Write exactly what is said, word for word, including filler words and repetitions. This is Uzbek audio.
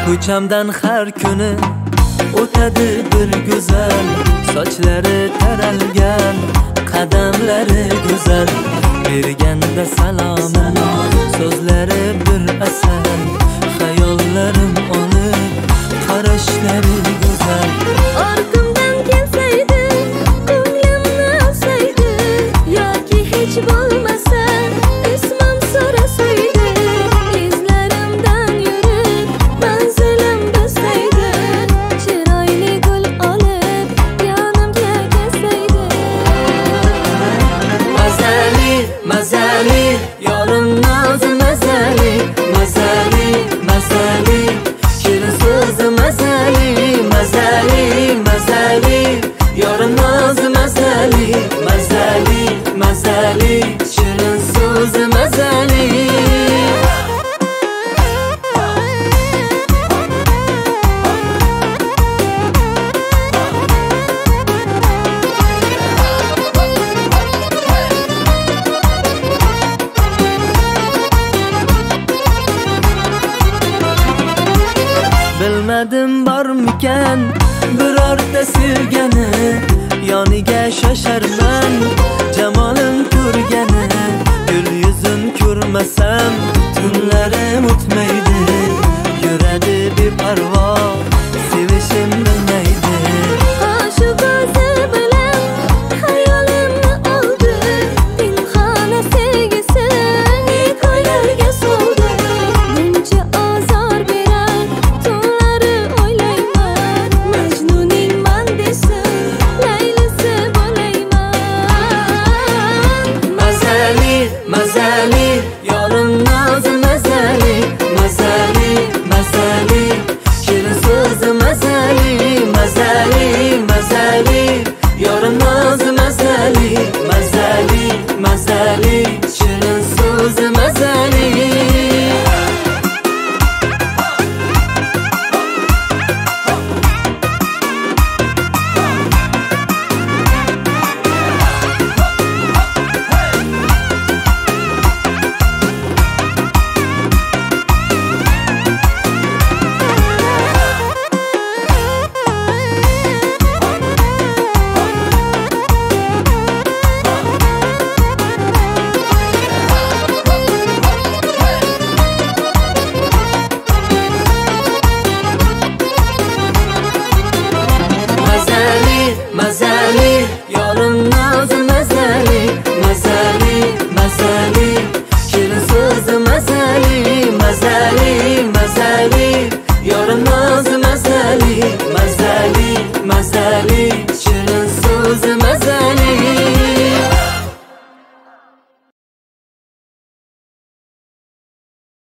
Ko'chamdan har kuni o'tadi bir go'zal, sochlari taralgan, qadamlari go'zal. Berganda salomim, so'zlari bir asal, xayollarim olib, qarashlari go'zal. Orqamdan kelsaydi, ko'nglimni olsaydi, yoki hech bo'lmasa ismim so'rasaydi, izlarimdan yurib manzilim bilsaydi, chiroyli gul olib yonimga kelsaydi. Mazali, mazali, yorim nozi mazali, mazali, mazali, shirin so'zi mazali, mazali, mazali, yorim nozi mazali, mazali, mazali, shirin so'zi mazali. Bilmadim bormikan birorta sevgani, yoniga shosharman jamolim ko'rgani. Gul yuzin ko'rmasam tunlarim o'tmaydi, yuradi beparvo sevishim bilmaydi. Shu ko'zi bilan hayolimni oldi, pinhona sevgisini ko'ylarga soldi. Buncha ozor berar tunlari o'ylayman, Majnuning man desam Laylisi bo'layman. Mazali, mazali, yorim nozi mazali, mazali, mazali, shirin so'zi mazali, mazali, mazali, yorim nozi mazali, mazali, mazali, shirin so'zi mazali. Mazali, yorim nozi mazali, mazali, mazali, shirin so'zi mazali, mazali, mazali, yorim nozi